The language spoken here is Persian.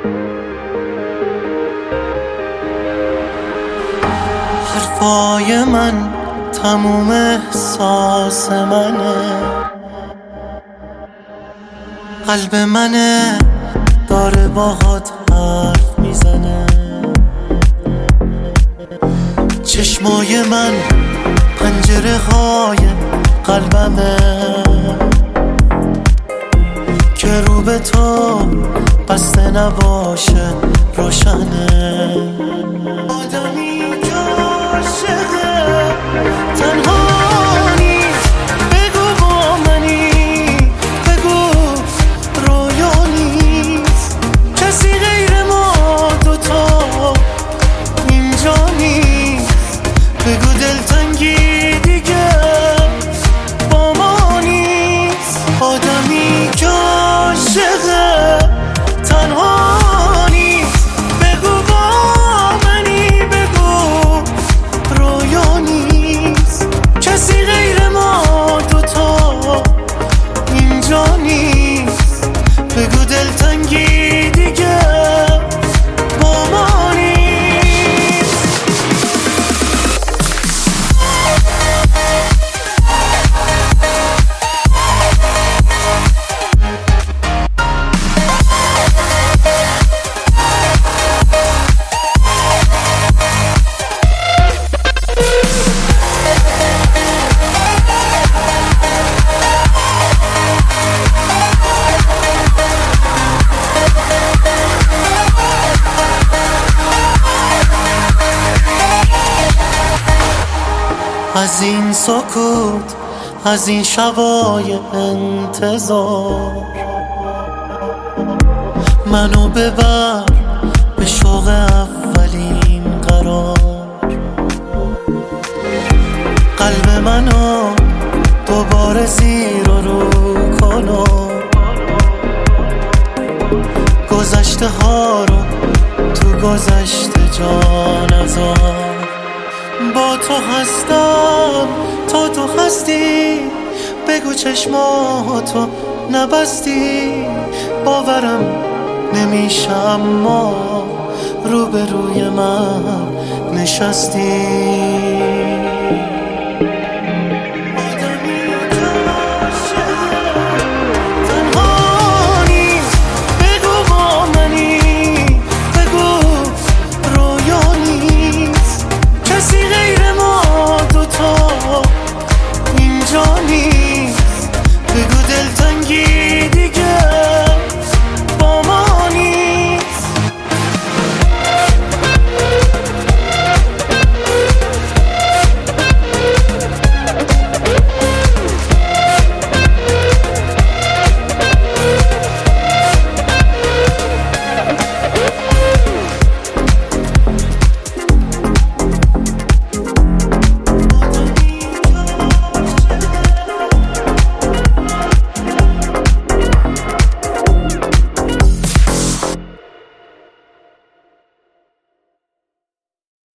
حرفای من تموم احساس منه، قلب منه داره باهات حرف میزنه. چشمای من پنجره های قلبمه که رو به تو بسته نباشه روشنه. آدمی که عاشقه تنها نیست، بگو با منی، بگو رویا نیست، کسی غیر ما دوتا اینجا نیست، بگو دلتنگی دیگه با ما نیست. آدمی که عاشقه تنها نیست، بگو با منی، بگو رویا نیست، کسی غیر ما دوتا اینجا نیست، بگو دلتنگی دیگه با ما نیست. از این سکوت، از این شبای انتظار، منو ببر به شوق اولین قرار. قلب منو دوباره زیر و رو کنو، گذشته ها رو تو گذشته جا نذار. با تو هستم تا تو هستی، بگو چشماتو نبستی، باورم نمیشه اما روبروی من نشستی.